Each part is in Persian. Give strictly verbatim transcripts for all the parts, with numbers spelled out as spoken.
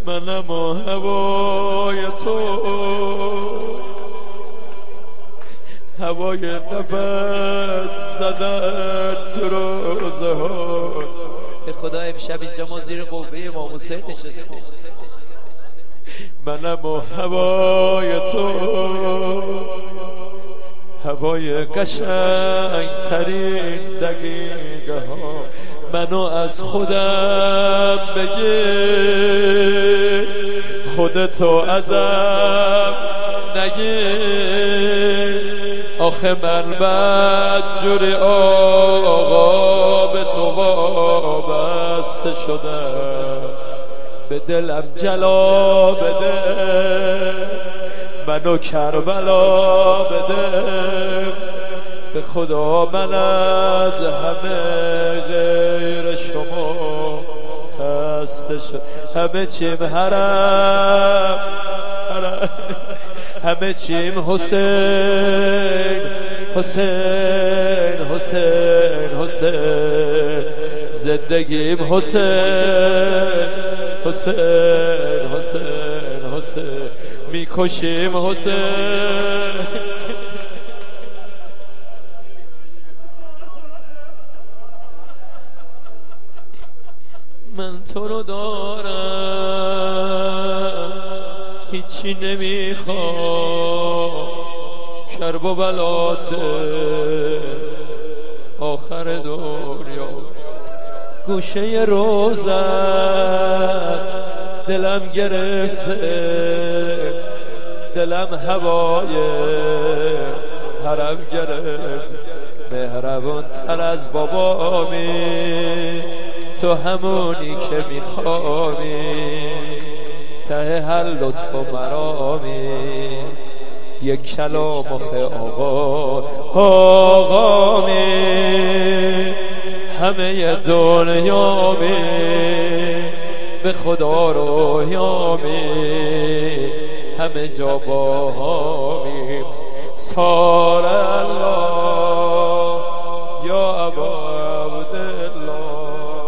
منم و هوای تو، هوای نفس زدن تو روزه ها. به خدا امشب اینجا ما زیر قوه امام حسین نشستیم. منم و هوای تو، هوای قشنگ ترین دقیقه ها. منو از خودم بگیر، خودتو ازم نگیر. آخه من بدجوری آقا به تو وابسته شدم، به دلم جلا بده، منو کربلا بده. به خدا من از همه غیر شما خسته شد. همه چیم حرم حرم، همه چیم حسین حسین حسین حسین. زندگیم حسین حسین حسین حسین. میکشیم حسین. من تو رو دارم هیچی نمیخوام، کرب و بلات آخر دنیا. گوشه روزت دلم گرفته، دلم هوای حرم گرفت. مهربان تر از بابامی، تو همونی که میخوامی، ته هر لطف و مرامی. یک کلام آخه آقا آقامی، همه دنیامی، به خدا رویامی، همه جا باهامی. سار الله یا ابا عبدالله.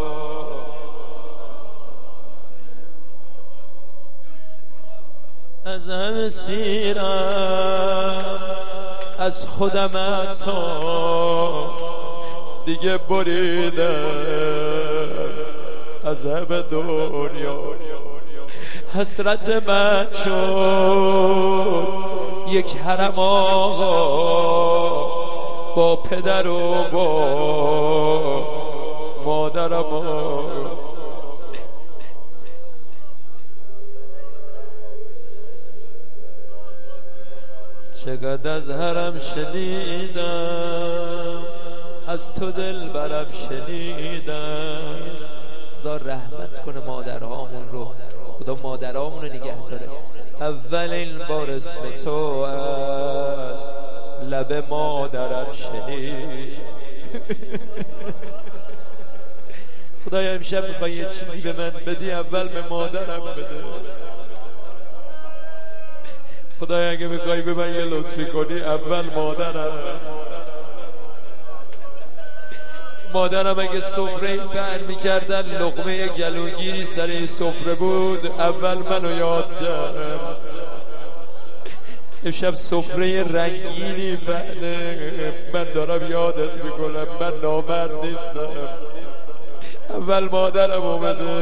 از همه سیرم از خودم تا دیگه بریدم از همه دنیا. حسرت من شد یک حرم آقا، با پدر و با مادرم آقا. چقدر از حرم شنیدم، از تو دل برم شنیدم. خدا رحمت کنه مادرهامون رو، خدا مادرهامون رو نگه داره. اولین بار اسم تو از لب مادرم شنید. خدایا امشب میخوای یه چیزی به من بدی، اول به مادرم بده. خدایا اگه میخوای به من یه لطفی کنی، اول مادرم. مادرم اگه سفره بر میکردن لقمه گلوگیری سر سفره بود، اول منو یاد کرد. امشب سفره رنگینی بله، من دارم یادت میکنم من نامرد نیستم. اول مادرم اومده.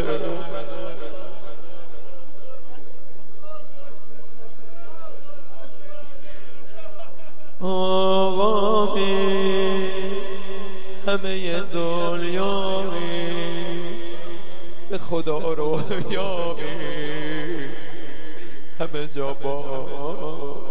آقامی همه دنیامی، به خدا رویامی، همه جا با